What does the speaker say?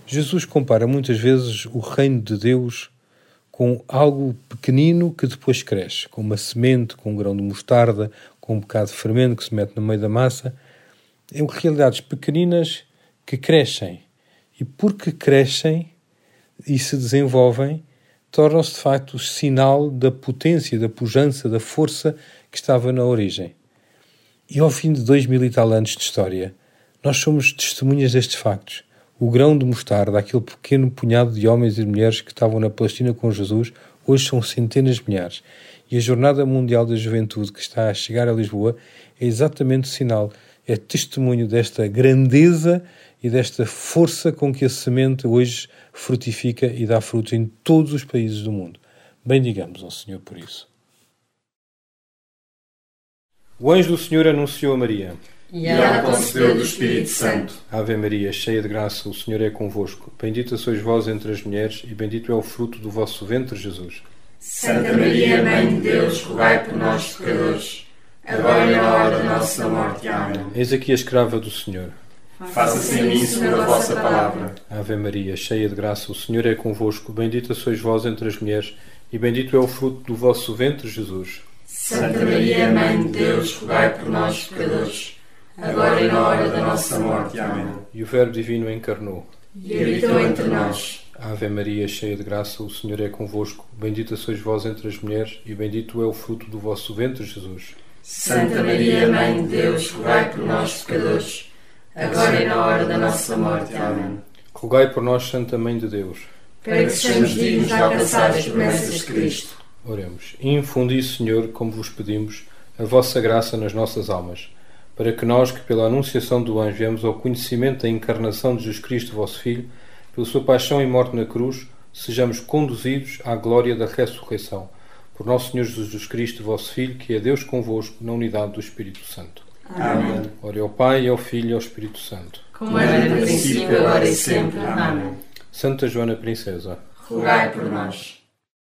Jesus compara muitas vezes o reino de Deus com algo pequenino que depois cresce, com uma semente, com um grão de mostarda, com um bocado de fermento que se mete no meio da massa. São realidades pequeninas que crescem. E porque crescem e se desenvolvem, tornam-se de facto o sinal da potência, da pujança, da força que estava na origem. E ao fim de 2000 e tal anos de história, nós somos testemunhas destes factos. O grão de mostarda, aquele pequeno punhado de homens e de mulheres que estavam na Palestina com Jesus, hoje são centenas de milhares. E a Jornada Mundial da Juventude, que está a chegar a Lisboa, é exatamente o sinal, é testemunho desta grandeza e desta força com que a semente hoje frutifica e dá frutos em todos os países do mundo. Bendigamos ao Senhor por isso. O anjo do Senhor anunciou a Maria. E ela concebeu do Espírito Santo. Ave Maria, cheia de graça, o Senhor é convosco. Bendita sois vós entre as mulheres, e bendito é o fruto do vosso ventre, Jesus. Santa Maria, Mãe de Deus, rogai por nós, pecadores, agora e na hora da nossa morte. Amém. Eis aqui a escrava do Senhor. Faça-se em mim segundo a vossa palavra. Ave Maria, cheia de graça, o Senhor é convosco. Bendita sois vós entre as mulheres, e bendito é o fruto do vosso ventre, Jesus. Santa Maria, Mãe de Deus, rogai por nós, pecadores, agora e na hora da nossa morte. Amém. E o Verbo Divino encarnou. E habitou entre nós. Ave Maria, cheia de graça, o Senhor é convosco. Bendita sois vós entre as mulheres, e bendito é o fruto do vosso ventre, Jesus. Santa Maria, Mãe de Deus, rogai por nós, pecadores, agora e na hora da nossa morte. Amém. Rogai por nós, Santa Mãe de Deus, para que sejamos dignos de alcançar as promessas de Cristo. Oremos. Infundi, Senhor, como vos pedimos, a vossa graça nas nossas almas, para que nós, que pela anunciação do anjo viemos ao conhecimento da encarnação de Jesus Cristo, vosso Filho, pela sua paixão e morte na cruz, sejamos conduzidos à glória da ressurreição. Por nosso Senhor Jesus Cristo, vosso Filho, que é Deus convosco, na unidade do Espírito Santo. Amém. Ore ao Pai, ao Filho e ao Espírito Santo. Como era no princípio, agora e sempre. Amém. Santa Joana Princesa, rogai por nós.